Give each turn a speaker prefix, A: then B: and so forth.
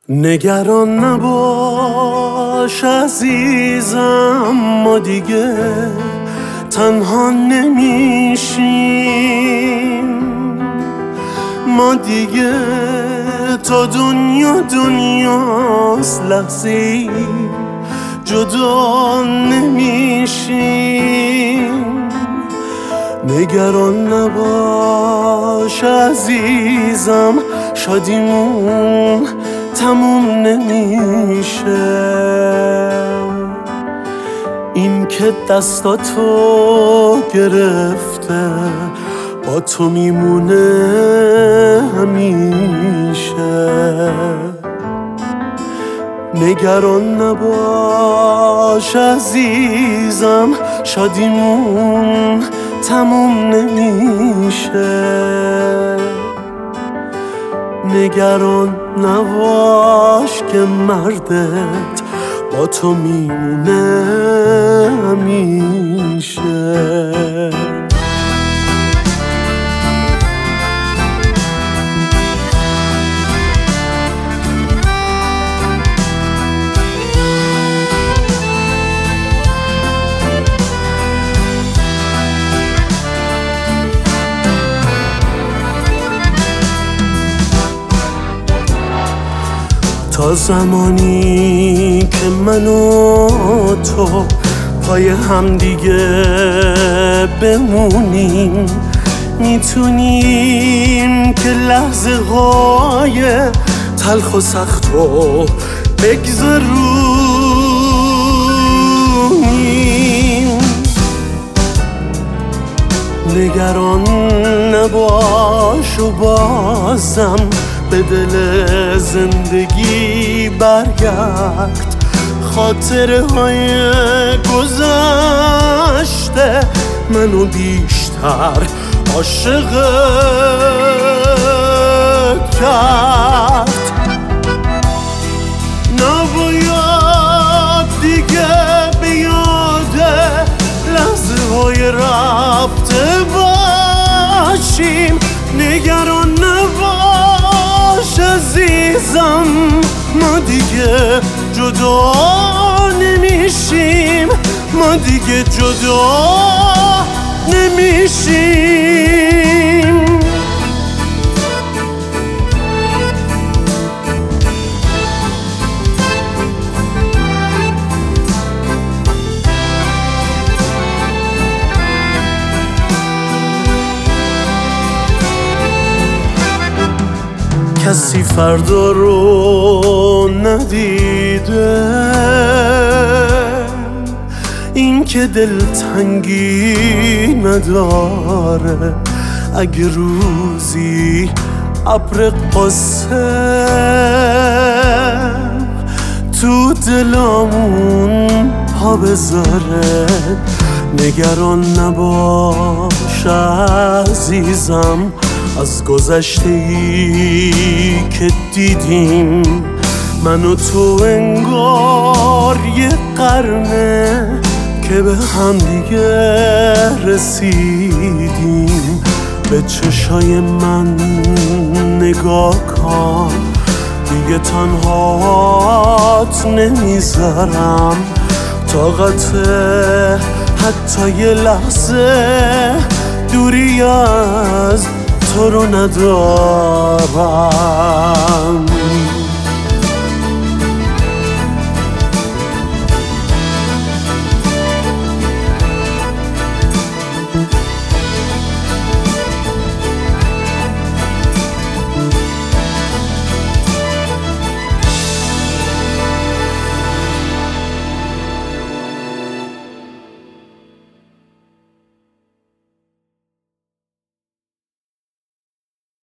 A: نگران نباش عزیزم، ما دیگه تنها نمیشیم. ما دیگه تا دنیاست لحظه‌ای جدا نمیشیم. نگران نباش عزیزم، شادیمون تموم نمیشه. این که دستاتو گرفته با تو میمونه همیشه. نگران نباش عزیزم، شادیمون تموم نمیشه. نگران نباش که مردت با تو میمونه همیشه. تا زمانی که من و تو پای هم دیگه بمونیم، میتونیم که لحظه های تلخ و سخت رو بگذرونیم. نگران نباش و بازم به دل زندگی برگرد. خاطره های گذشته منو بیشتر عاشقت کرد. نباید دیگه به یاد لحظه های رفته باشیم. نگران نباش عزیزم، ما دیگه جدا نمیشیم. ما دیگه جدا نمیشیم. کسی فردا رو ندیده، این که دلتنگی نداره. اگه روزی ابر قصه تو دلامون پا بذاره، نگران نباش عزیزم از گذشته‌ای که دیدیم. من و تو انگار یه قرنه که به هم دیگه رسیدیم. به چشای من نگاه کن، دیگه تنهات نمیذارم. طاقت حتی یه لحظه دوری از تو رو ندارم.